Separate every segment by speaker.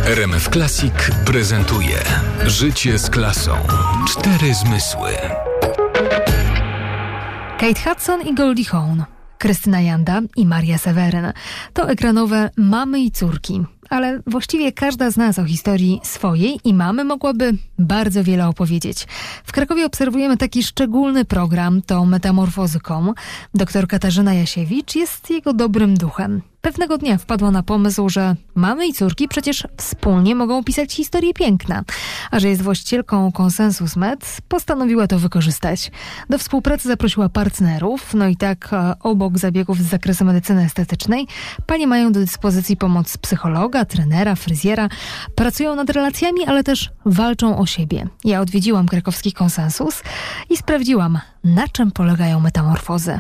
Speaker 1: RMF Classic prezentuje Życie z klasą. 4 zmysły.
Speaker 2: Kate Hudson i Goldie Hawn, Krystyna Janda i Maria Seweryn. To ekranowe Mamy i córki. Ale właściwie każda z nas o historii swojej i mamy mogłaby bardzo wiele opowiedzieć. W Krakowie obserwujemy taki szczególny program, to Metamorfozy.com. Doktor Katarzyna Jasiewicz jest jego dobrym duchem. Pewnego dnia wpadła na pomysł, że mamy i córki przecież wspólnie mogą pisać historie piękna. A że jest właścicielką Konsensus Med, postanowiła to wykorzystać. Do współpracy zaprosiła partnerów, no i tak obok zabiegów z zakresu medycyny estetycznej, panie mają do dyspozycji pomoc psychologa, trenera, fryzjera. Pracują nad relacjami, ale też walczą o siebie. Ja odwiedziłam krakowski Konsensus i sprawdziłam, na czym polegają metamorfozy.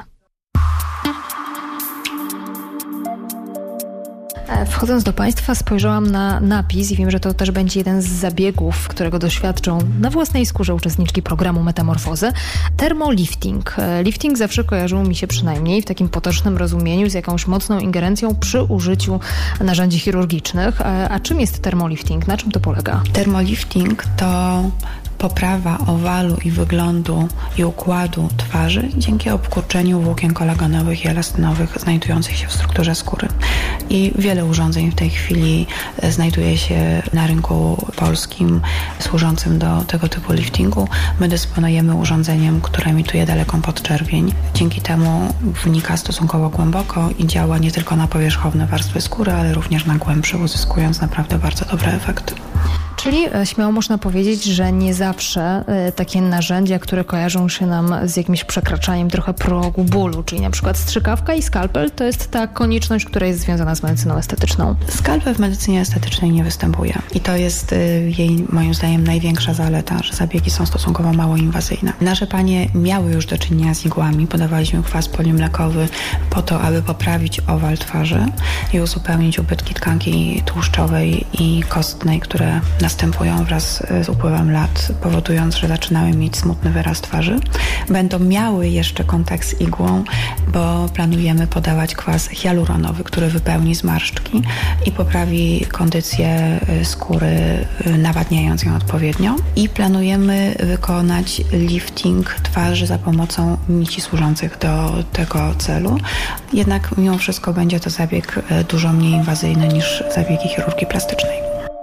Speaker 2: Wchodząc do Państwa, spojrzałam na napis i wiem, że to też będzie jeden z zabiegów, którego doświadczą na własnej skórze uczestniczki programu Metamorfozy. Termolifting. Lifting zawsze kojarzył mi się przynajmniej w takim potocznym rozumieniu z jakąś mocną ingerencją przy użyciu narzędzi chirurgicznych. A czym jest termolifting? Na czym to polega?
Speaker 3: Termolifting to poprawa owalu i wyglądu i układu twarzy dzięki obkurczeniu włókien kolagenowych i elastynowych znajdujących się w strukturze skóry. I wiele urządzeń w tej chwili znajduje się na rynku polskim służącym do tego typu liftingu. My dysponujemy urządzeniem, które emituje daleką podczerwień. Dzięki temu wnika stosunkowo głęboko i działa nie tylko na powierzchowne warstwy skóry, ale również na głębsze, uzyskując naprawdę bardzo dobre efekty.
Speaker 2: Czyli śmiało można powiedzieć, że nie zawsze takie narzędzia, które kojarzą się nam z jakimś przekraczaniem trochę progu bólu, czyli na przykład strzykawka i skalpel, to jest ta konieczność, która jest związana z medycyną estetyczną.
Speaker 3: Skalpel w medycynie estetycznej nie występuje i to jest jej, moim zdaniem, największa zaleta, że zabiegi są stosunkowo mało inwazyjne. Nasze panie miały już do czynienia z igłami, podawaliśmy kwas polimlekowy po to, aby poprawić owal twarzy i uzupełnić ubytki tkanki tłuszczowej i kostnej, które następują wraz z upływem lat, powodując, że zaczynały mieć smutny wyraz twarzy. Będą miały jeszcze kontakt z igłą, bo planujemy podawać kwas hialuronowy, który wypełni zmarszczki i poprawi kondycję skóry, nawadniając ją odpowiednio. I planujemy wykonać lifting twarzy za pomocą nici służących do tego celu. Jednak mimo wszystko będzie to zabieg dużo mniej inwazyjny niż zabiegi chirurgii plastycznej.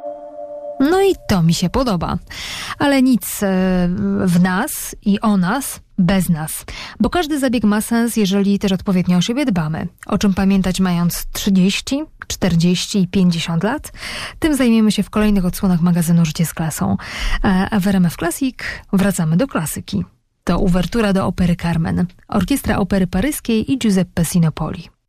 Speaker 2: No i to mi się podoba. Ale nic w nas i o nas bez nas. Bo każdy zabieg ma sens, jeżeli też odpowiednio o siebie dbamy. O czym pamiętać mając 30, 40 i 50 lat? Tym zajmiemy się w kolejnych odsłonach magazynu Życie z klasą. A w RMF Classic wracamy do klasyki. To uwertura do opery Carmen. Orkiestra Opery Paryskiej i Giuseppe Sinopoli.